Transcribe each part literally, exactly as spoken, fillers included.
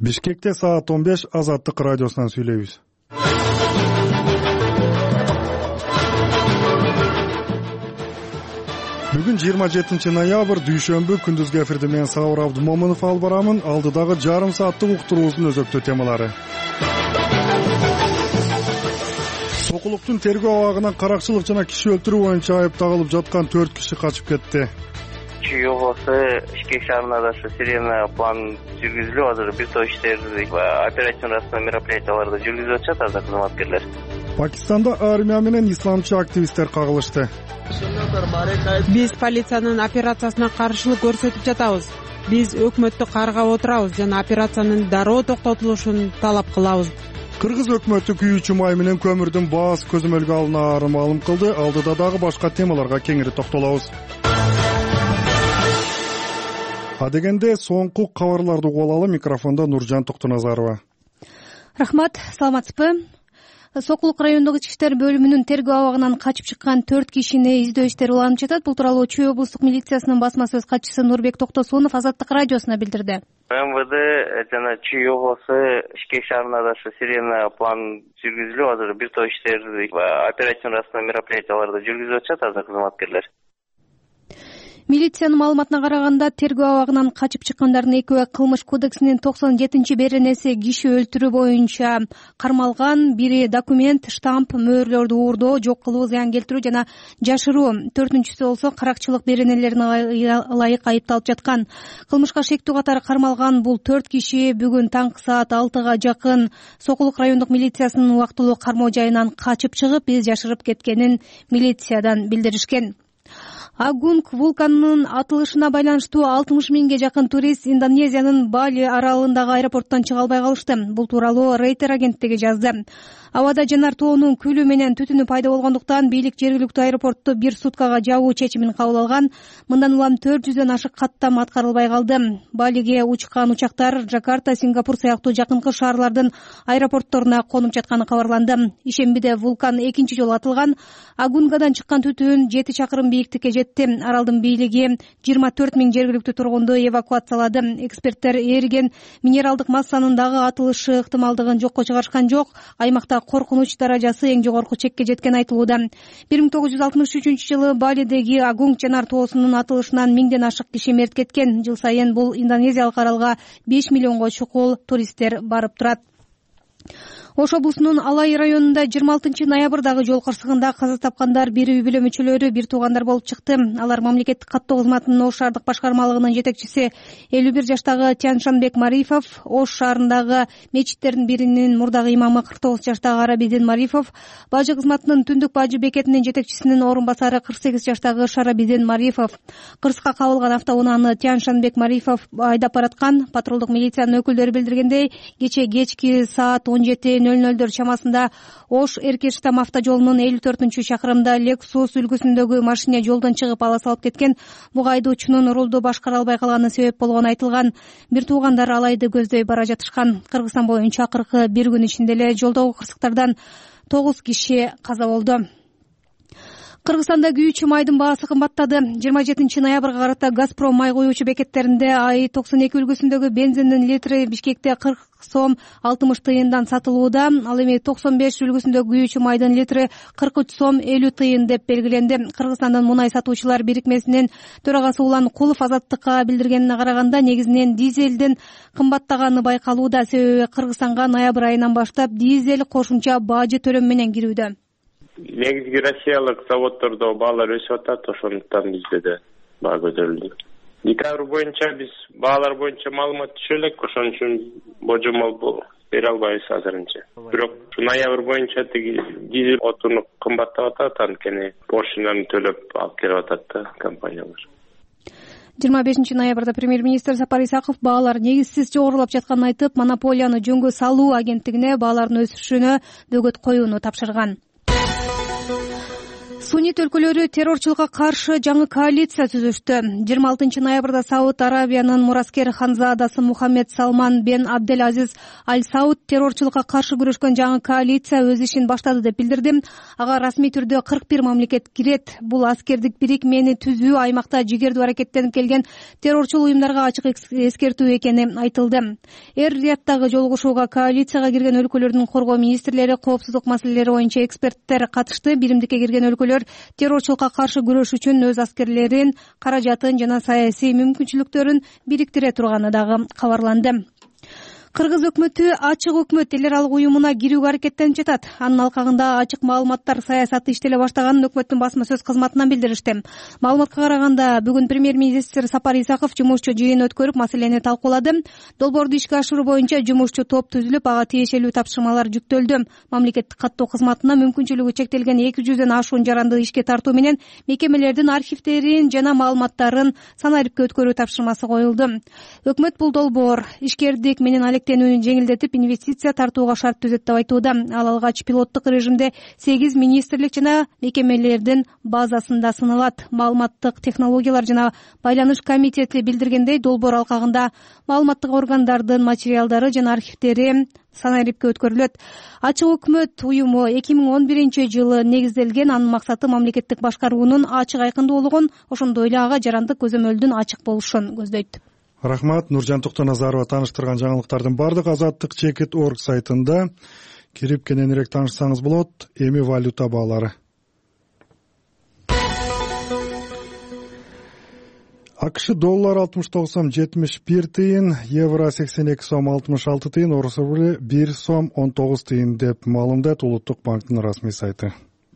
Бишкекте саат он беш Азаттык радиосунан сүйлөйбүз. Бүгүн жыйырма жетинчи ноябрь дүйшөмбү күндүзгү эфирде мен Сабыр Абдумомунов алып барамын. Алдыдагы жарым сааттык уктуруубуздун өзөктүү темалары. Сокулуктун тергөө абагынан каракчылык жана киши өлтүрүү боюнча айыпталып жаткан төрт киши качып кетти. Чүй-областы Бишкек шаарына дашы сирена план жүргүзүлүп азыр бир топ иштерди, оперативный расчет мероприятияларды жүргүзүп атышат азыр кызматкерлер. Пакистанда армия менен исламчы активисттер кагылышты. Биз полициянын операциясына каршылык көрсөтүп жатабыз. Биз өкмөттү каргап отурабыз жана операциянын дароо токтотулушун талап кылабыз. Кыргыз өкмөтү күйүүчү май менен көмүрдүн баасы көзөмөлгө алынаарын маалым кылды. Алдыда дагы башка темаларга кеңири токтолобуз. Адегенде соңку кабарларды угуп алалы. Микрофондо Нуржан Токтоназарова. Рахмат, саламатсызбы? Сокулук райондук ички иштер бөлүмүнүн тергөө абагынан качып чыккан төрт кишини издөө иштери уланып жатат. Бул тууралуу Чүй облустук милициясынын басма сөз катчысы Нурбек Токтосунов Азаттык радиосуна билдирди. МВД жана Чүй областы Бишкек шаарына дашы сирена план жүргүзүлүп азыр бир топ иштерди, оперативный расчет мероприятияларды жүргүзүп атышат азыр кызматкерлер. Милициянын маалыматына караганда, тергөө абагынан качып чыккандардын экөө кылмыш кодексинин токсон жетинчи беренеси киши өлтүрүү боюнча кармалган. Бири документ, штамп, мөөрлөрдү уурдоо, жок кылуу, зыян келтирүү жана жашыруу. Төртүнчүсү болсо каракчылык беренелерине ылайык айыпталып жаткан. Кылмышка шектүү катары кармалган бул төрт киши бүгүн таңкы саат алтыга жакын Сокулук райондук милициясынын убактылуу кармоо жайынан качып чыгып, из жашырып кеткенин милициядан билдиришкен. Агунг вулканынын атылышына байланыштуу алтымыш миңге жакын турист Индонезиянын Бали аралындагы аэропорттон чыга албай калышты. Бул тууралуу Рейтер агенттиги жазды. Абада жанар тоонун күлү менен түтүнү пайда болгондуктан бийлик жергиликтүү аэропортту бир суткага жабуу чечимин кабыл алган. Мындан улам төрт жүздөн ашык каттам аткарылбай калды. Балиге учкан учактар Жакарта, Сингапур сыяктуу жакынкы шаарлардын аэропортторуна конуп жатканы кабарланды. Ишембиде вулкан экинчи жолу атылган. Агунгадан чыккан түтүн жети чакырым бийиктикке жетти. Аралдын бийлиги жыйырма төрт миң жергиликтүү тургунду эвакуациялады. Эксперттер ээриген минералдык массанын дагы атылышы ыктымалдыгын жокко чыгарышкан жок. Аймакта коркунуч даражасы эң жогорку чекке жеткени айтылууда. бир миң тогуз жүз алтымыш үчүнчү жылы Балидеги Агунг жанар тоосунун атылышынан миңден ашык киши мерт кеткен. Жыл сайын бул индонезиялык аралга беш миллионго чукул туристтер барып турат. Ош облусунун Алай районунда жыйырма алтынчы ноябрдагы жол кырсыгында каза тапкандар бир үй бүлө мүчөлөрү, бир туугандар болуп чыкты. Алар мамлекеттик каттоо кызматынын Ош шаардык башкармалыгынын жетекчиси элүү бир жаштагы Тяншанбек Марифов, Ош шаарындагы мечиттердин биринин мурдагы имамы кырк тогуз жаштагы Арабидин Марифов, бажы кызматынын түндүк бажы бекетинин жетекчисинин орун басары кырк сегиз жаштагы Шарабидин Марифов. Кырсыкка кабылган автоунааны Тяншанбек Марифов айдап бараткан. Патрулдук милициянын өкүлдөрү билдиргендей, кече кечки саат он жети нөл нөлдөр чамасында Ош Эркештам автожолунун элүү төртүнчү чакырымында Lexus үлгүсүндөгү машина жолдон чыгып ала салып кеткен. Буга айдоочунун рулду башкара албай калганы себеп болгону айтылган. Бир туугандар Алайды көздөй бара жатышкан. Кыргызстан боюнча акыркы бир күн ичинде эле жолдогу кырсыктардан тогуз киши каза болду. Кыргызстанда күйүүчү майдын баасы кымбаттады. жыйырма жетинчи ноябрга карата Газпром май куюучу бекеттеринде АИ токсон эки үлгүсүндөгү бензиндин литри Бишкекте кырк сом алтымыш тыйындан сатылууда. Ал эми токсон беш үлгүсүндөгү күйүүчү майдын литри кырк үч сом элүү тыйын деп белгиленди. Кыргызстандын мунай сатуучулар бирикмесинин төрагасы Улан Кулов Азаттыкка билдиргенине караганда, негизинен дизелдин кымбаттаганы байкалууда. Себеби Кыргызстанга ноябрь айынан баштап дизель кошумча бажы төлөм менен кирүүдө. Негизги россиялык заводдордо баалар өсүп атат, ошондуктан бизде да баа көтөрүлдү. Декабрь боюнча биз баалар боюнча маалымат түшө элек, ошон үчүн божомол бере албайбыз азырынча. Бирок ноябрь боюнча тиги дизель отуну кымбаттап атат, анткени пошлинаны төлөп алып келип атат да компаниялар. жыйырма бешинчи ноябрда премьер-министр Сапар Исаков баалар негизсиз жогорулап жатканын айтып, монополияны жөнгө салуу агенттигине баалардын өсүшүнө бөгөт коюуну тапшырган. Суннит өлкөлөрү террорчулукка каршы жаңы коалиция түзүштү. жыйырма алтынчы ноябрда Сауд Арабиянын мураскер ханзадасы Мухаммед Салман бен Абдель Азиз Аль Сауд террорчулукка каршы күрөшкөн жаңы коалиция өз ишин баштады деп билдирди. Ага расмий түрдө кырк бир мамлекет кирет. Бул аскердик бирикмени түзүү аймакта жигердүү аракеттенип келген террорчул уюмдарга ачык эскертүү экени айтылды. Эр-Рияттагы жолугушууга коалицияга кирген өлкөлөрдүн коргоо министрлери, коопсуздук маселелери боюнча эксперттер катышты. Биримдикке кирген өлкөлөр террорчулукка каршы күрөш үчүн өз аскерлерин, каражатын жана саясий мүмкүнчүлүктөрүн бириктире турганы дагы кабарланды. Кыргыз өкмөтү ачык өкмөт эл аралык уюмуна кирүүгө аракеттенип жатат. Анын алкагында ачык маалыматтар саясаты иштеле баштаганын өкмөттүн басма сөз кызматынан билдиришти. Маалыматка караганда, бүгүн премьер-министр Сапар Исаков жумушчу жыйын өткөрүп, маселени талкуулады. Долбоорду ишке ашыруу боюнча жумушчу топ түзүлүп, ага тиешелүү тапшырмалар жүктөлдү. Мамлекеттик каттоо кызматына мүмкүнчүлүгү чектелген эки жүздөн ашуун жаранды ишке тартуу менен мекемелердин архивдерин жана маалыматтарын санарипке өткөрүү тапшырмасы коюлду. Өкмөт бул долбоор ишкердик менен алектенүүнү жеңилдетип, инвестиция тартууга шарт түзөт деп айтууда. Ал алгач пилоттук режимде сегиз министрлик жана мекемелердин базасында сыналат. Маалыматтык технологиялар жана байланыш комитети билдиргендей, долбоор алкагында маалыматтык органдардын материалдары жана архивдери санарипке өткөрүлөт. Ачык өкмөт уюму эки миң он биринчи жылы негизделген. Анын максаты мамлекеттик башкаруунун ачык айкындуулугун, ошондой эле ага жарандык көзөмөлдүн ачык болушун көздөйт. Рахмат. Нуржан Токтоназарова таныштырган жаңылыктардын бардык азаттык чекит точка орг сайтында кирип кененирээк таанышсаңыз болот. Эми валюта баалары. АКШ доллар алтымыш тогуз сом жетимиш бир тыйын, евро сексен эки сом алтымыш алты тыйын, орус рубли бир сом он тогуз тыйын деп маалымдайт Улуттук банктын расмий сайты.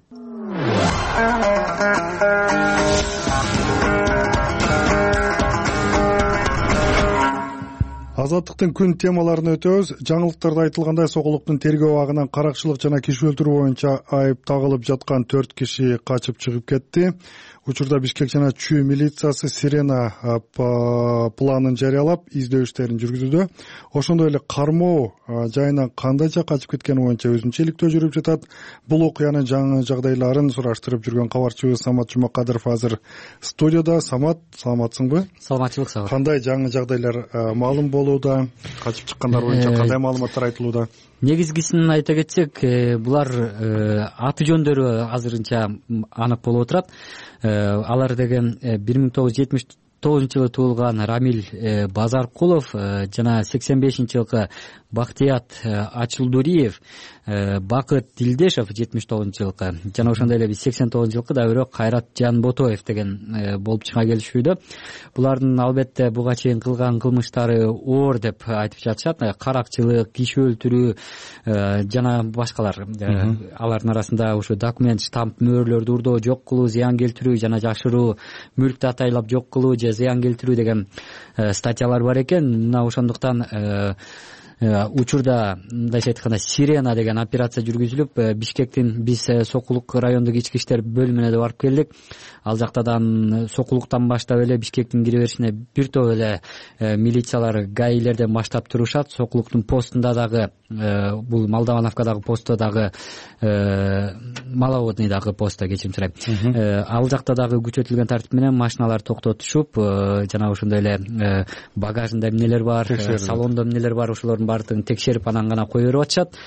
Азаттыктын күн темаларын өтөбүз. Жаңылыктарда айтылгандай, Сокулуктун тергөө абагынан каракчылык жана киши өлтүрүү боюнча айып тагылып жаткан төрт киши качып чыгып кетти. Учурда Бишкек жана Чүй милициясы Сирена планын жарыялап, издөө иштерин жүргүзүүдө. Ошондой эле кармоо жайынан кандайча качып кеткени боюнча өзүнчө иликтөө жүрүп жатат. Бул окуянын жаңы жагдайларын сураштырып жүргөн кабарчыбыз Самат Жумакадыров азыр студияда. Самат, саламатсыңбы? Саламатчылык сага. Кандай жаңы жагдайлар маалым болууда? Качып чыккандар боюнча кандай маалыматтар айтылууда? Негизгисин айта кетсек, булар аты жөндөрү азырынча анык болуп отурат. Алар деген бир миң тогуз жүз жетимиш тогузунчу жылы туулган Рамил Базаркулов жана сексен бешинчи жылкы Бактият Ачылдуриев, Бакыт Дилдешев жетимиш тогузунчу жылкы жана ошондой эле сексен тогузунчу жылкы да бирок Кайрат Жанботоев деген болуп чыга келишүүдө. Булардын албетте буга чейин кылган кылмыштары оор деп айтып жатышат. Каракчылык, киши өлтүрүү жана башкалар. Алардын арасында ошо документ, штамп, мөөрлөрдү урдоо, жок кылуу, зыян келтирүү жана жашыруу, мүлктү атайлап жок кылуу же зыян келтирүү деген статьялар бар экен. Мына ошондуктан учурда мындайча айтканда Сирена деген операция жүргүзүлүп, Бишкектин биз Сокулук райондук ички иштер бөлүмүнө да барып келдик. Ал жактадан Сокулуктан баштап эле Бишкектин кире беришине бир топ эле милициялар, гаилерден баштап турушат. Сокулуктун постунда дагы, бул Молдавановкадагы постто дагы, Маловодныйдагы постто, кечирим сурайм. Ал жакта дагы күчөтүлгөн тартип менен машиналар токтотушуп, жана ошондой эле багажында эмнелер бар, салондо эмнелер бар, ошолордун баардыгын текшерип анан гана кое берип атышат.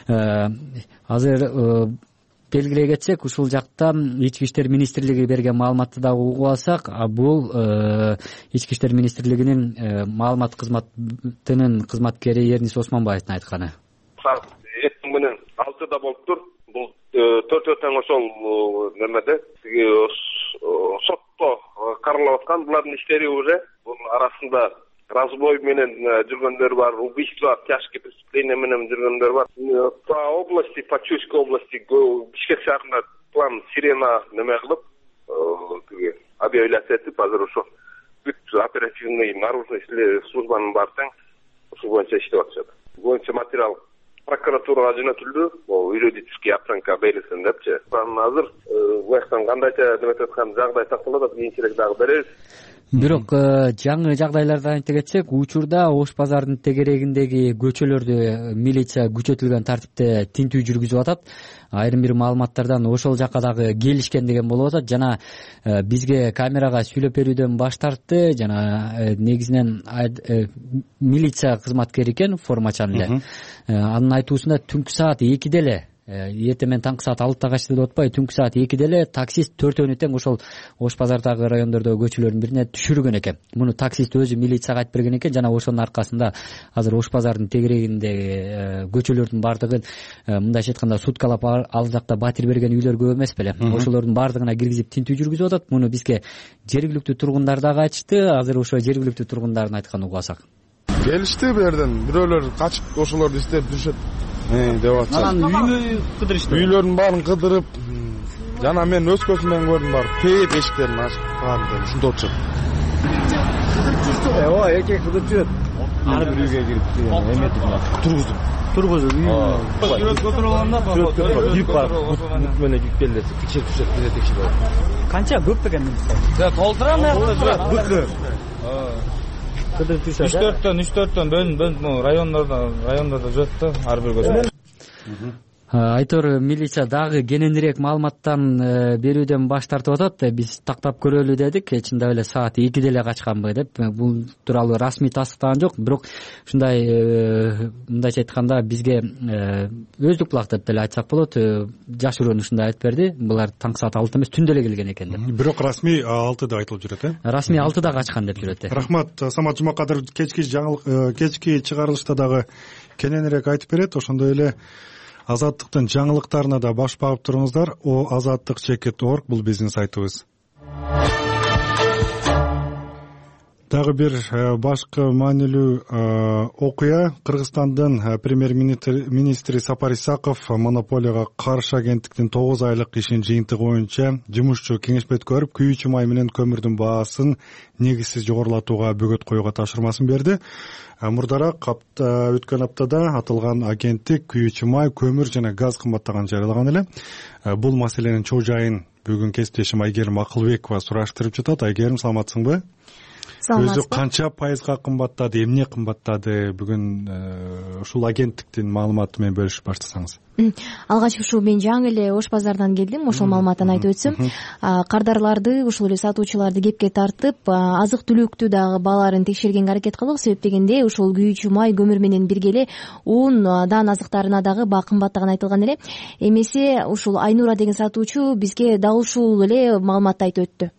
Азыр белгилей кетсек, ушул жакта Ички иштер министрлиги берген маалыматты дагы угуп алсак, бул Ички иштер министрлигинин маалымат кызматынын кызматкери Эрнис Осмонбаевдин айтканы. Эртең менен алтыда болуптур. Бул төртөө тең ошол немеде сотто каралып аткан. Булардын иштери уже бул арасында разбой менен жүргөндөр бар, убийство, тяжкие преступления менен жүргөндөр бар. По области, по Чуйской области, Бишкек шаарында план Сирена неме кылып, объявляция этип, азыр ошо бүт оперативный наружный службанын баары тең ушул боюнча иштеп атышат. Боюнча материал прокуратурага жөнөтүлдү. Бул юридический оценка берилсин депчи. Азыр бу жактан кандайча деп аткан жагдай такталат, кийинчерээк дагы беребиз. бирок жаңы жагдайларды айта кетсек, учурда Ош базардын тегерегиндеги көчөлөрдү милиция күчөтүлгөн тартипте тинтүү жүргүзүп атат. Айрым бир маалыматтардан ошол жака дагы келишкен деген болуп атат жана бизге камерага сүйлөп берүүдөн баш тартты. Жана негизинен милиция кызматкери экен, формачан эле. Анын айтуусунда түнкү саат экиде эле, эртең менен таңкы саат алтыда качты деп атпайбы, түнкү саат экиде эле таксист төртөөнү тең ошол Ош базардагы райондордогу көчөлөрдүн бирине түшүргөн экен. Муну таксист өзү милицияга айтып берген экен жана ошонун аркасында азыр Ош базардын тегерегиндеги көчөлөрдүн баардыгын мындайча айтканда суткалап ал жакта батир берген үйлөр көп эмес беле. Ошолордун баардыгына киргизип тинтүү жүргүзүп атат. Муну бизге жергиликтүү тургундар дагы айтышты. Азыр ошо жергиликтүү тургундардын айтканын угасак. Келишти бу жерден. Бирөөлөр качып ошолорду издеп жүрүшөт деп атышат. Анан үйүнү кыдырышты. Үйлөрдүн баарын кыдырып, жана мен өз көзүм менен көрдүм, бар тээп эшиктерин ачып калган, ушунда отурушат. Ооба, эркек кыдырып жүрөт. Ар бир үйгө кирип эметип тургузуп. Тургузуп. Сүрөткө отуруп алганда, сүрөткө кирип барып, мут менен кирип келди, текшерип жүрөт, бизе текшерип. Канча көп экен мисалы? За, толтурам аяктан жүрөт. үч төрттөн үч төрттөн бөлүнүп бөлүнүп райондордо райондордо жүрөт да, ар бир көчө. Айтор, милиция дагы кененирээк маалыматтан берүүдөн баш тартып атат. Биз тактап көрөлү дедик, чындап эле саат экиде эле качканбы деп. Бул тууралуу расмий тастыктаган жок, бирок ушундай мындайча айтканда бизге өздүк булак деп деле айтсак болот, жашыруун ушундай айтып берди. Булар таңкы саат алтыда эмес, түндө эле келген экен деп. Бирок расмий алтыда айтылып жүрөт, э? Расмий алтыда качкан деп жүрөт. Рахмат. Самат Жумакадыров кечки жаңылык кечки чыгарылышта дагы кененирээк айтып берет. Ошондой эле Азаттыктын жаңылыктарына да баш багып туруңуздар. О азаттык чекит точка орг бул биздин сайтыбыз. Дагы бир башкы маанилүү окуя. Кыргызстандын премьер-министри Сапар Исаков монополияга каршы агенттиктин тогуз айлык ишин жыйынтыгы боюнча жумушчу кеңешме өткөрүп, күйүүчү май менен көмүрдүн баасын негизсиз жогорулатууга бөгөт коюуга тапшырмасын берди. Мурдараак өткөн аптада аталган агенттик күйүүчү май, көмүр жана газ кымбаттаганын жарыялаган эле. Бул маселенин чоо жайын бүгүн кесиптешим Айгерим Акылбекова сураштырып жатат. Айгерим, саламатсыңбы? Өзү канча пайызга кымбаттады, эмне кымбаттады? Бүгүн ушул агенттиктин маалыматы менен бөлүшүп баштасаңыз. Алгач ушул мен жаңы эле Ош базардан келдим, ошол маалыматтан айтып өтсөм. Кардарларды, ушул эле сатуучуларды кепке тартып, азык-түлүктү дагы бааларын текшергенге аракет кылдык. Себеп дегенде ушул күйүүчү май, көмүр менен бирге эле ун, дан азыктарына дагы баа кымбаттаганы айтылган эле. Эмесе ушул Айнура деген сатуучу бизге дал ушул эле маалыматты айтып өттү.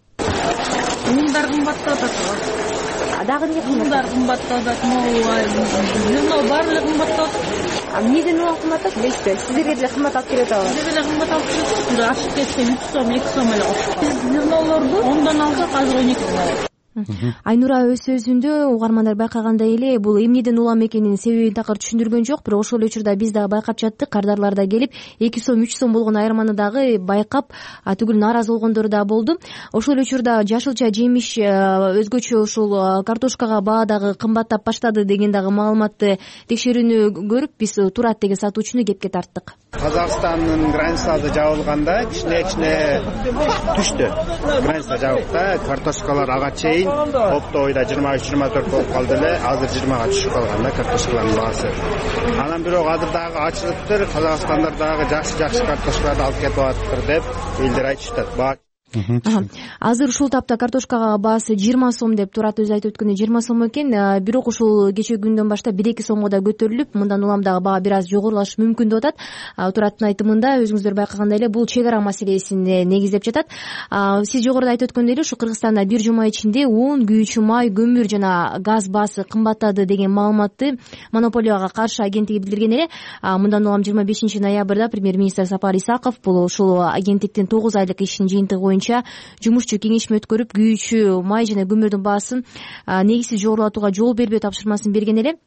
Ундар кымбаттады. Дагы эмне кымбаттады? Ундар кымбаттады, зерно баары эле кымбаттады. Эмнеден улам кымбаттады дейсизби? Сиздерге деле кымбат алып келет абы? Сиздерге деле кымбат алып келет. Бир ашып кетсе үч сом, эки сом эле кошуп. Биз зернолорду ондан алсак азыр он эки сом алат. Айнура өз сөзүндө угармандар байкагандай эле бул эмнеден улам экенин себебин такыр түшүндүргөн жок, бирок ошол учурда биз дагы байкап жаттык. Кардарлар да келип эки сом, үч сом болгон айырманы дагы байкап, түгүл нааразы болгондор да болду. Ошол учурда жашылча жемиш, өзгөчө ушул картошкага баа дагы кымбаттап баштады деген дагы маалыматты текшерүүнү көрүп, биз Турат деген сатуучуну кепке тарттык. Казакстандын границасы жабылганда кичине-кичине түштү. Граница жабыкта, картошкалар ага чейин оптойда жыйырма үч жыйырма төрт болуп калды эле, азыр жыйырмага түшүп калган да картошкалардын баасы. Анан бирок азыр дагы ачылыптыр, Казакстандар дагы жакшы-жакшы картошкаларды алып кетип атыптыр деп элдер айтышат. Азыр ушул тапта картошкага баасы жыйырма сом деп Турат өзү айтып өткөнү жыйырма сом экен. Бирок ушул кечээ күндөн баштап бир эки сомго да көтөрүлүп, мындан улам дагы баа бир аз жогорулашы мүмкүн деп атат. Тураттын айтымында өзүңүздөр байкагандай эле бул чек ара маселесине негиздеп жатат. Сиз жогоруда айтып өткөндөй эле ушу Кыргызстанда бир жума ичинде он, күйүүчү май, көмүр жана газ баасы кымбаттады деген маалыматты монополияга каршы агенттиги билдирген эле. Мындан улам жыйырма бешинчи ноябрда премьер-министр Сапар Исаков бул ушул агенттиктин тогуз айлык ишинин жыйынтыгы боюнча жумушчу кеңешме өткөрүп, күйүүчү май жана көмүрдүн баасын негизсиз жогорулатууга жол бербөө тапшырмасын берген эле.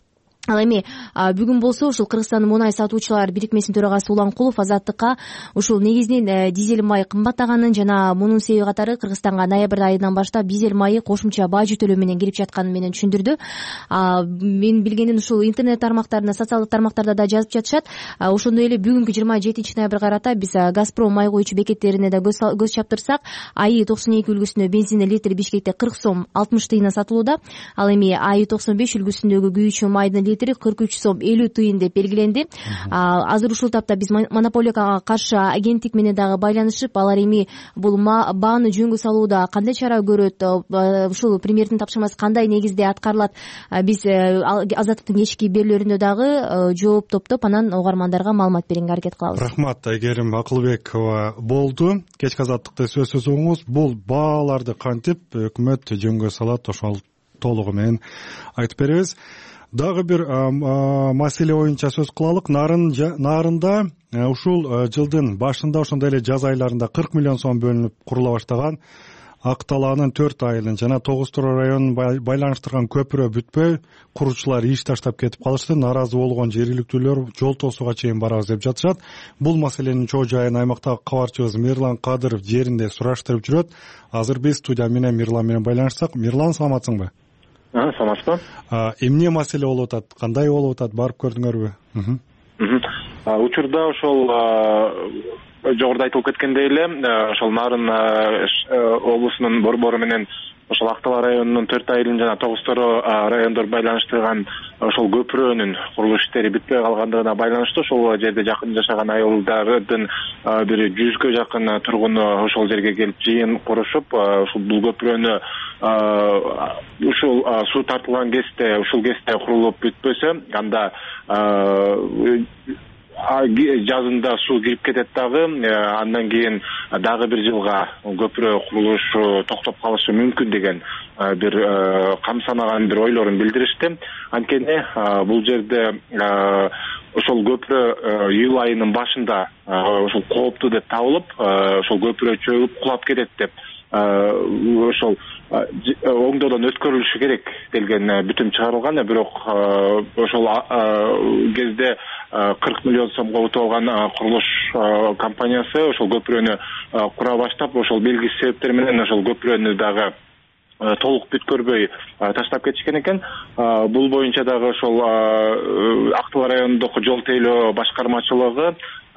ал эми бүгүн болсо ушул Кыргызстандын мунай сатуучулар бирикмесинин төрагасы Уланкулов Азаттыкка ушул негизинен дизель май кымбаттаганын жана мунун себеби катары Кыргызстанга ноябрь айынан баштап дизель майы кошумча баа жүктөлүү менен кирип жатканын менен түшүндүрдү. Мен билгеним ушул интернет тармактарында, социалдык тармактарда да жазып жатышат. Ошондой эле бүгүнкү жыйырма жетинчи ноябрга карата биз Газпром май куючу бекеттерине да көз чаптырсак, АИ токсон эки үлгүсүндө бензиндин литри Бишкекте кырк сом алтымыш тыйындан сатылууда. Ал эми АИ токсон беш үлгүсүндөгү күйүүчү майдын кырк үч сом элүү тыйын деп белгиленди. Азыр ушул тапта биз монополияга каршы агенттик менен дагы байланышып, алар эми бул бааны жөнгө салууда кандай чара көрөт, ушул премьердин тапшырмасы кандай негизде аткарылат, биз Азаттыктын кечки берүүлөрүндө дагы жооп топтоп анан угармандарга маалымат берүүгө аракет кылабыз. Рахмат, Айгерим Акылбекова болду. Кечки Азаттыкта сөзсүз угуңуз. Бул бааларды кантип өкмөт жөнгө салат, ошол толугу менен айтып беребиз. Дагы бир маселе боюнча сөз кылалык. Нарында ушул жылдын башында, ошондой эле жаз айларында кырк миллион сом бөлүнүп курула баштаган Ак талаанын төрт айылын жана Тогуз Туру районун байланыштырган көпүрө бүтпөй, куручулар иш таштап кетип калышты. Нааразы болгон жергиликтүүлөр жол тосууга чейин барабыз деп жатышат. Бул маселенин чоо жайын аймактагы кабарчыбыз Мирлан Кадыров жеринде сураштырып жүрөт. Азыр биз студия менен Мирлан менен байланышсак. Мирлан, саламатсыңбы? Саламатсызбы? Эмне маселе болуп атат? Кандай болуп атат? Барып көрдүңөрбү? Учурда ошол жогоруда айтылып кеткендей эле, ошол Нарын облусунун борбору менен ошол Ак Талаа районунун төрт айылын жана Тогуз Туру райондор байланыштырган ошол көпүрөнүн курулуш иштери бүтпөй калгандыгына байланыштуу ошол жерде жакын жашаган айылдардын бир жүзгө жакын тургуну ошол жерге келип жыйын курушуп, ушул бул көпүрөнү ушул суу тартылган кезде, ушул кезде курулуп бүтпөсө, анда жазында суу кирип кетет дагы, андан кийин дагы бир жылга көпүрө курулушу токтоп калышы мүмкүн деген бир камсанаган бир ойлорун билдиришти. Анткени бул жерде ошол көпүрө июль айынын башында ошол кооптуу деп табылып, ошол көпүрө чөгүп кулап кетет деп ошол оңдоодон өткөрүлүшү керек делген бүтүм чыгарылган. Бирок ошол кезде кырк миллион сомго утулган курулуш компаниясы ошол көпүрөнү кура баштап, ошол белгисиз себептер менен ошол көпүрөнү дагы толук бүткөрбөй таштап кетишкен экен. Бул боюнча дагы ошол Ак Талаа районундагы жол тейлөө башкармачылыгы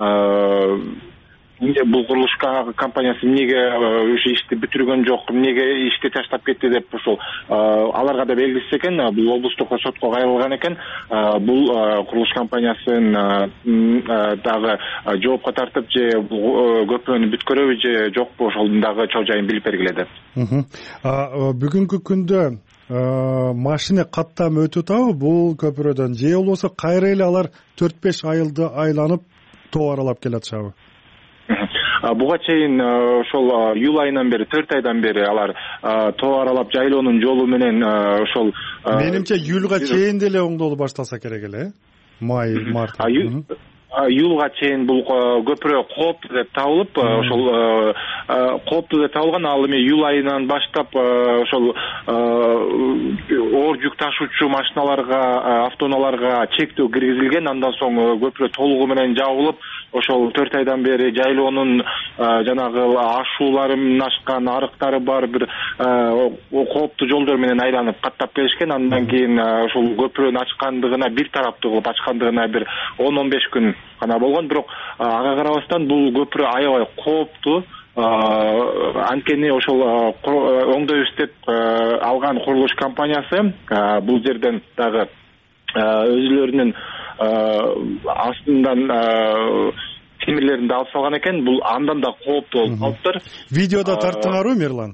бул курулуш компаниясы эмнеге ушу ишти бүтүргөн жок, эмнеге ишти таштап кетти деп ошол аларга да белгисиз экен. Бул облустук сотко кайрылган экен. Бул курулуш компаниясын дагы жоопко тартып, же көпүрөнү бүткөрөбү же жокпу, ошолдун дагы чоо жайын билип бергиле деп. Бүгүнкү күндө машина каттам өтүп атабы бул көпүрөдөн, же болбосо кайра эле алар төрт беш айылды айланып тоо аралап келатышабы? Буга чейин ошол июль айынан бери, төрт айдан бери алар тоо аралап жайлоонун жолу менен ошол менимче июльга чейин деле оңдолуу башталса керек эле. Май, март. Июлга чейин бул көпүрө кооптуу деп табылып, ошол кооптуу деп табылган. Ал эми июль айынан баштап ошол оор жүк ташуучу машиналарга, автоунааларга чектөө киргизилген. Андан соң көпүрө толугу менен жабылып, ошол төрт айдан бери жайлоонун жанагы ашуулары менен ашкан, арыктары бар бир кооптуу жолдор менен айланып каттап келишкен. Андан кийин ошол көпүрөнү ачкандыгына, бир тараптуу кылып ачкандыгына бир он он беш күн гана болгон. Бирок ага карабастан бул көпүрө аябай кооптуу. Анткени ошол оңдойбуз деп алган курулуш компаниясы бул жерден дагы өзүлөрүнүн астынан темирлерин да алып салган экен. Бул андан да кооптуу болуп калыптыр. Видеода тарттыңарбы, Мирлан?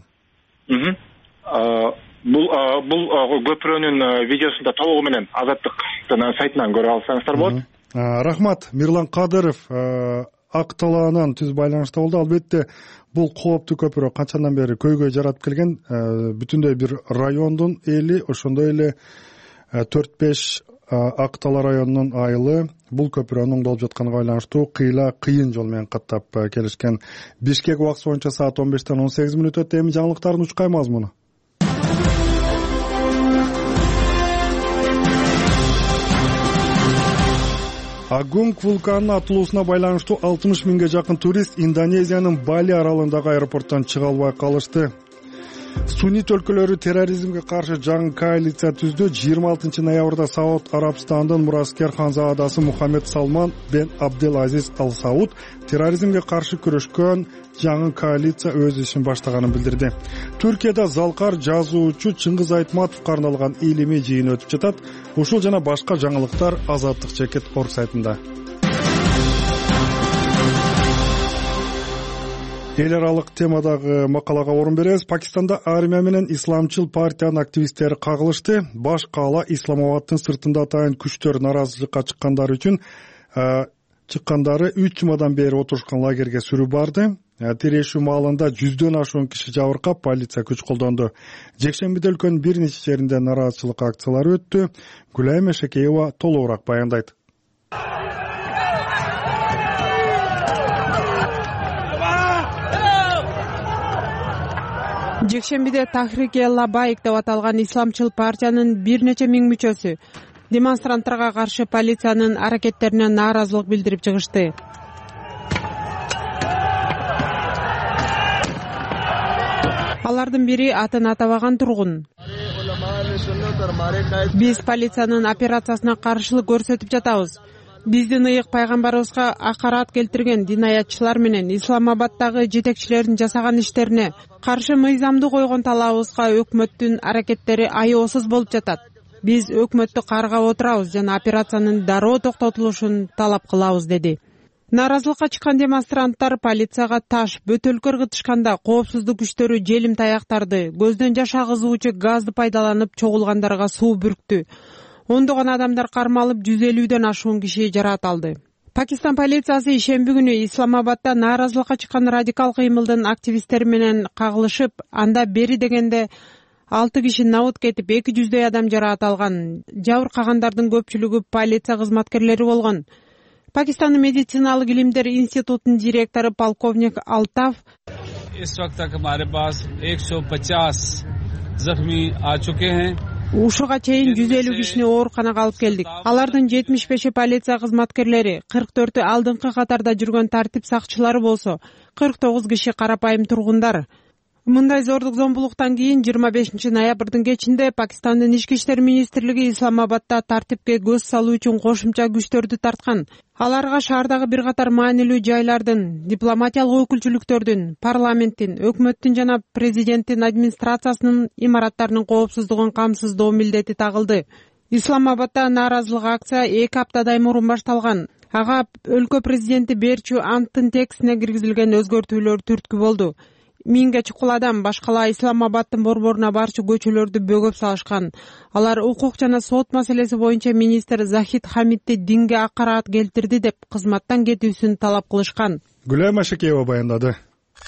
Бул бул көпүрөнүн видеосун да толугу менен Азаттыктын сайтынан көрүп алсаңыздар болот. Рахмат, Мирлан Кадыров Ак Талаанан түз байланышта болду. Албетте бул кооптуу көпүрө канчандан бери көйгөй жаратып келген, бүтүндөй бир райондун эли, ошондой эле төрт беш Ак Талаа районунун айылы бул көпүрөнүн оңдолуп жатканга байланыштуу кыйла кыйын жол менен каттап келишкен. Бишкек убакыты боюнча саат он бештен он сегиз мүнөт өтүп, эми жаңылыктардын учкай мазмуну. Агунг вулканынын атылуусуна байланыштуу алтымыш миңге жакын турист Индонезиянын Бали аралындагы аэропорттон чыга албай калышты. Суннит өлкөлөрү терроризмге каршы жаңы коалиция түздү. жыйырма алтынчы ноябрда Сауд Арабстандын мураскер ханзадасы Мухаммед Салман бен Абдел Азиз Ал Сауд терроризмге каршы күрөшкөн жаңы коалиция өз ишин баштаганын билдирди. Түркияда залкар жазуучу Чыңгыз Айтматовго арналган илимий жыйын өтүп жатат. Ушул жана башка жаңылыктар Азаттык чекит орг сайтында. Эл аралык темадагы макалага орун беребиз. Пакистанда армия менен исламчыл партиянын активисттери кагылышты. Баш каала Исламабаддын сыртында атайын күчтөр нааразычылыкка чыккандары үчүн чыккандары үч жумадан бери отурушкан лагерге сүрүү барды. Тирешүү маалында жүздөн ашуун киши жабыркап, полиция күч колдонду. Жекшембиде өлкөнүн бир нече жеринде нааразычылык акциялары өттү. Гүлайым Эшекеева толугураак баяндайт. Жекшембиде Тахрик-эл-Лабайк деп аталган исламчыл партиянын бир нече миң мүчөсү демонстранттарга каршы полициянын аракеттерине нааразылык билдирип чыгышты. Алардын бири атын атабаган тургун. Биз полициянын операциясына каршылык көрсөтүп жатабыз. Биздин ыйык пайгамбарыбызга акарат келтирген динаятчылар менен Исламабаддагы жетекчилердин жасаган иштерине каршы мыйзамды койгон талабыбызга өкмөттүн аракеттери аеосуз болуп жатат. Биз өкмөттү каргап отурабыз жана операциянын дароо токтотулушун талап кылабыз, деди. Нааразылыкка чыккан демонстранттар полицияга таш, бөтөлкө ыргытышканда коопсуздук күчтөрү желим таяктарды, көздөн жаш агызуучу газды пайдаланып чогулгандарга суу бүрктү. Ондогон адамдар кармалып, жүз элүүдөн ашуун киши жараат алды. Пакистан полициясы ишемби күнү Исламабадда нааразылыкка чыккан радикал кыймылдын активисттери менен кагылышып, анда бери дегенде алты киши набыт кетип, эки жүздөй адам жараат алган. Жабыркагандардын көпчүлүгү полиция кызматкерлери болгон. Пакистандын медициналык илимдер институтунун директору полковник Алтаф ушуга чейин жүз элүү кишини ооруканага алып келдик. Алардын жетимиш беши полиция кызматкерлери, кырк төртү алдыңкы катарда жүргөн тартип сакчылары болсо, кырк тогуз киши карапайым тургундар. Мындай зордук зомбулуктан кийин жыйырма бешинчи ноябрдын кечинде Пакистандын ички иштер министрлиги Исламабадда тартипке көз салуу үчүн кошумча күчтөрдү тарткан. Аларга шаардагы бир катар маанилүү жайлардын, дипломатиялык өкүлчүлүктөрдүн, парламенттин, өкмөттүн жана президенттин администрациясынын имараттарынын коопсуздугун камсыздоо милдети тагылды. Исламабадда нааразылык акция эки аптадай мурун башталган. Ага өлкө президенти Берчу анттын текстине киргизилген өзгөртүүлөр түрткү болду. Миңге чукул адам башкала Исламабаддын борборуна барчу көчөлөрдү бөгөп салышкан. Алар укук жана сот маселеси боюнча министр Захид Хамидди динге акарат келтирди деп кызматтан кетүүсүн талап кылышкан. Гүлайым Эшекеева баяндады.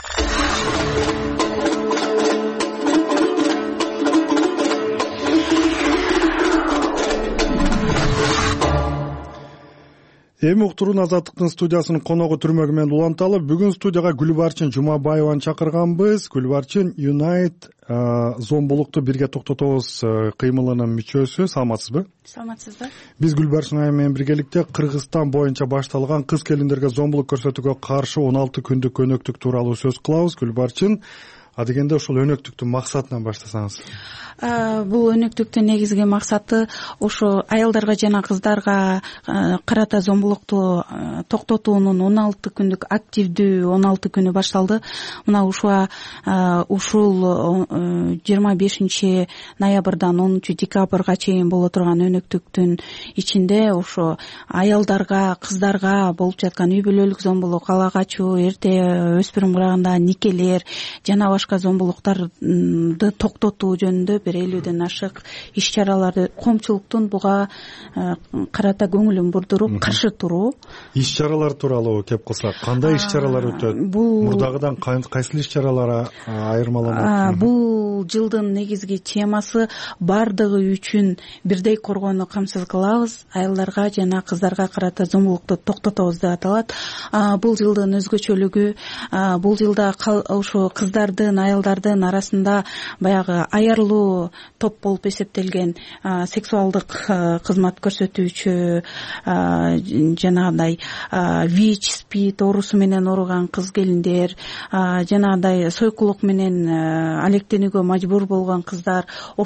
Эми уктуруун Азаттыктын студиясынын коногу түрмөгү менен уланталы. Бүгүн студияга Гүлбарчын Жумабаеваны чакырганбыз. Гүлбарчын Юнайт зомбулукту бирге токтотобуз кыймылынын мүчөсү. Саламатсызбы? Саламатсызбы? Биз Гүлбарчын айы менен биргеликте Кыргызстан боюнча башталган кыз келиндерге зомбулук көрсөтүүгө каршы он алты күндүк өнөктүк тууралуу сөз кылабыз. Гүлбарчын, адегенде ушул өнөктүктүн максатынан баштасаңыз. Бул өнөктүктүн негизги максаты ошо аялдарга жана кыздарга карата зомбулукту токтотуунун он алты күндүк активдүү он алты күнү башталды. Мына ушуга ушул жыйырма бешинчи ноябрдан онунчу декабрга чейин боло турган өнөктүктүн ичинде ошо аялдарга, кыздарга болуп жаткан үй бүлөлүк зомбулук, ала качуу, эрте өспүрүм кураганда никелер жана башка зомбулуктарды токтотуу жөнүндө бир элүүдөн ашык иш чараларды, коомчулуктун буга карата көңүлүн бурдуруп каршы туруу. Иш чаралар тууралуу кеп калсак, кандай иш чаралар өтөт? Мурдагыдан кайсыл иш чаралар айырмаланат? Бул бул жылдын негизги темасы бардыгы үчүн бирдей коргоону камсыз кылабыз, аялдарга жана кыздарга карата зомбулукту токтотобуз деп аталат. Бул жылдын өзгөчөлүгү, бул жылда ошо кыздардын, аялдардын арасында баягы аярлуу топ болуп эсептелген сексуалдык кызмат көрсөтүүчү, жанагындай ВИЧ, СПИД оорусу менен ооруган кыз келиндер, жанагындай сойкулук менен алектенүүгө мажбур болгон кыздар,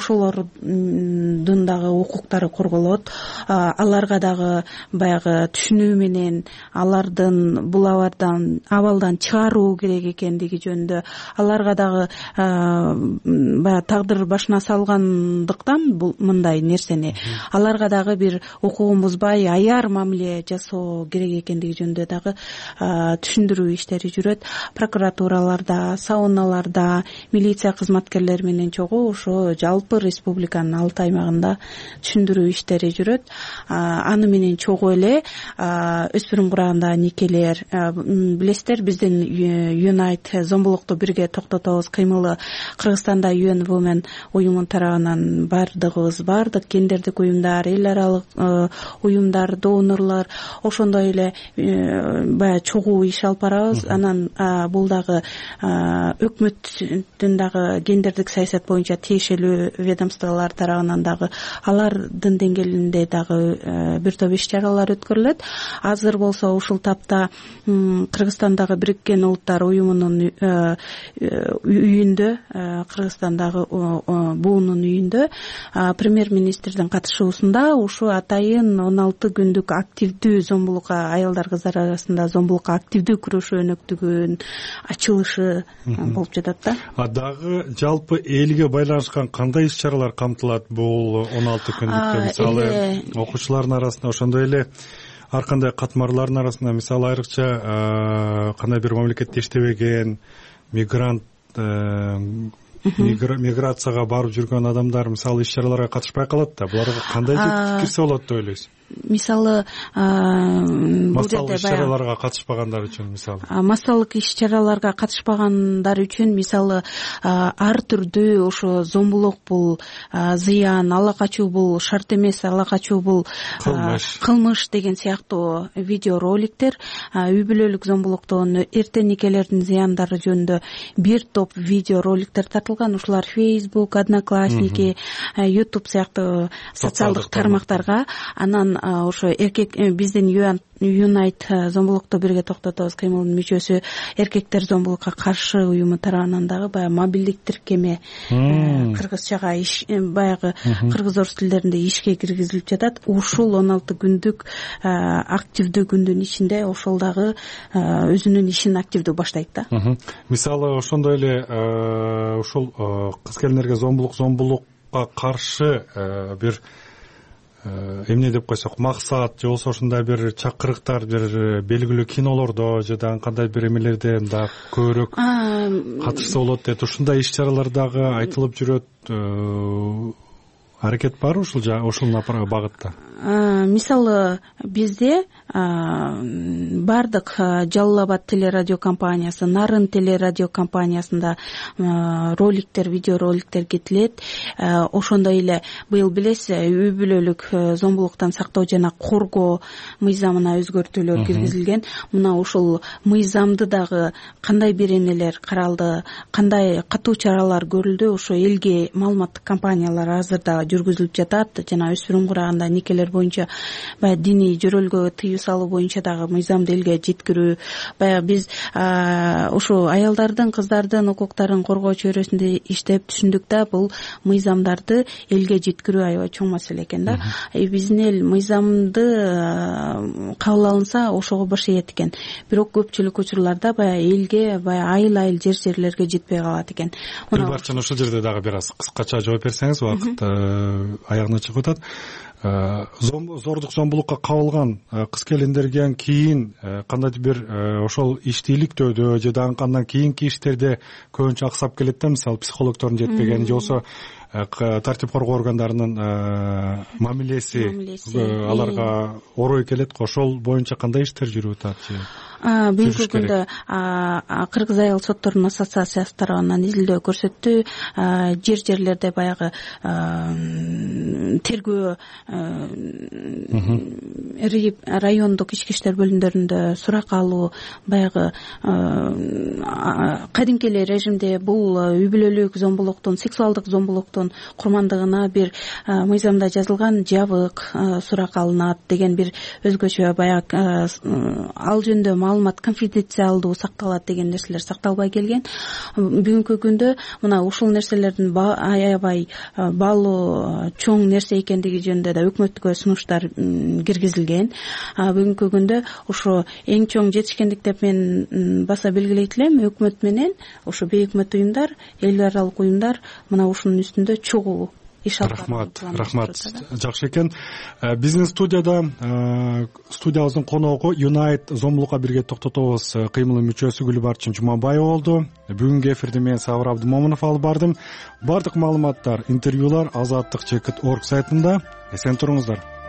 ошолордун дагы укуктары корголот. Аларга дагы баягы түшүнүү менен алардын бул абалдан абалдан чыгаруу керек экендиги жөнүндө, аларга дагы баягы тагдыр башына салгандыктан бул мындай нерсени аларга дагы бир укугун бузбай аяр мамиле жасоо керек экендиги жөнүндө дагы түшүндүрүү иштери жүрөт. Прокуратураларда, сауналарда, милиция кызматкерлери менен чогуу ошо жалпы республиканын алты аймагында түшүндүрүү иштери жүрөт. Аны менен чогуу эле өспүрүм курагындагы никелер, билесиздер, биздин Юнайт зомбулукту бирге токтотобуз кыймылы Кыргызстанда ю эн Women уюмунун тарабынан бардыгыбыз, бардык гендердик уюмдар, эл аралык уюмдар, донорлор ошондой эле баягы чогуу иш алып барабыз. Анан бул дагы өкмөттүн дагы гендердик саясат боюнча тиешелүү ведомстволор тарабынан дагы алардын деңгээлинде дагы бир топ иш чаралар өткөрүлөт. Азыр болсо ушул тапта Кыргызстандагы Бириккен Улуттар уюмунун үйүндө, Кыргызстандагы буунун үйүндө премьер-министрдин катышуусунда ушу атайын он алты күндүк активдүү зомбулукка, аялдар кыздар арасында зомбулукка активдүү күрөшүү өнөктүгүнүн ачылышы болуп жатат да. А дагы жалпы элге байланышкан кандай иш чаралар камтылат бул он алты күндүктө? Мисалы окуучулардын арасында, ошондой эле ар кандай катмарлардын арасында, мисалы айрыкча кандай бир мамлекетте иштебеген мигрант, миграцияга барып жүргөн адамдар мисалы иш чараларга катышпай калат да. Буларга кандай кирсе болот деп ойлойсуз? Мисалы массалык иш чараларга катышпагандар үчүн, мисалы массалык иш чараларга катышпагандар үчүн мисалы ар түрдүү ошо зомбулук бул зыян, ала качуу бул шарт эмес, ала качуу бул кылмыш деген сыяктуу видеороликтер, үй бүлөлүк зомбулуктун, эрте никелердин зыяндары жөнүндө бир топ видеороликтер тартылган. Ушулар Facebook, Одноклассники, YouTube сыяктуу социалдык тармактарга. Анан ошо эркек биздин Юнайт зомбулукту бирге токтотобуз кыймылынын мүчөсү эркектер зомбулукка каршы уюму тарабынан дагы баягы мобилдик тиркеме кыргызчага иш, баягы кыргыз орус тилдеринде ишке киргизилип жатат. Ушул он алты күндүк активдүү күндүн ичинде ошол дагы өзүнүн ишин активдүү баштайт да. Мисалы ошондой эле ушул кыз келиндерге зомбулук зомбулукка каршы бир эмне деп койсок, максат же болбосо ушундай бир чакырыктар, бир белгилүү кинолордо же да кандай бир эмелерде да көбүрөөк катышса болот дейт. Ушундай иш чаралар дагы айтылып жүрөт. Аракет бар ушул ушул багытта? Мисалы бизде бардык Жалал Абад телерадио компаниясы, Нарын телерадио компаниясында роликтер, видеороликтер кетилет. Ошондой эле быйыл билесиз, үй бүлөлүк зомбулуктан сактоо жана коргоо мыйзамына өзгөртүүлөр киргизилген. Мына ушул мыйзамды дагы кандай беренелер каралды, кандай катуу чаралар көрүлдү, ошо элге маалыматтык кампаниялар азырда жүргүзүлүп жатат. Жана өспүрүм курагында никелер боюнча баягы диний жөрөлгө тыюу салуу боюнча дагы мыйзамды элге жеткирүү. Баягы биз ошо аялдардын, кыздардын укуктарын коргоо чөйрөсүндө иштеп түшүндүк да, бул мыйзамдарды элге жеткирүү аябай чоң маселе экен да. Биздин эл мыйзамды кабыл алынса ошого баш ийет экен. Бирок көпчүлүк учурларда баягы элге, баягы айыл-айыл жер-жерлерге жетпей калат экен. Бир барчаны ошол жерде дагы бир аз кыскача жооп берсеңиз, убакыт аягына чыгып атат. Зордук зомбулукка кабылган кыз келиндерден кийин кандайдыр бир ошол ишти иликтөөдө же да андан кийинки иштерде көбүнчө аксап келет да, мисалы психологдордун жетпегени же болсо тартип коргоо органдарынын мамилеси аларга орой келет го. Ошол боюнча кандай иштер жүрүп атат? бүгүнкү күндө Кыргыз айыл сотторунун ассоциациясы тарабынан изилдөө көрсөттү. Жер жерлерде баягы тергөө райондук ички иштер бөлүмдөрүндө сурак алуу, баягы кадимки эле режимде бул үй бүлөлүк зомбулуктун, сексуалдык зомбулуктун курмандыгына бир мыйзамда жазылган жабык сурак алынат деген бир өзгөчө баягы ал жөнүндө маалымат конфиденциалдуу сакталат деген нерселер сакталбай келген. Бүгүнкү күндө мына ушул нерселердин аябай баалуу чоң нерсе экендиги жөнүндө да өкмөткө сунуштар киргизилген. Бүгүнкү күндө ушу эң чоң жетишкендик деп мен баса белгилейт элем. Өкмөт менен ушу бейөкмөт уюмдар, эл аралык уюмдар мына ушунун үстүндө чогуу иш алып рахмат рахмат жакшы экен. Биздин студияда студиябыздын коногу Юнайт зомбулукка бирге токтотобуз кыймылы мүчөсү Гүлбарчын Жумабаева болду. Бүгүнкү эфирди мен Сабыр Абдымомунов алып бардым. Бардык маалыматтар, интервьюлар азаттык чекит точка орг сайтында. Эсен туруңуздар.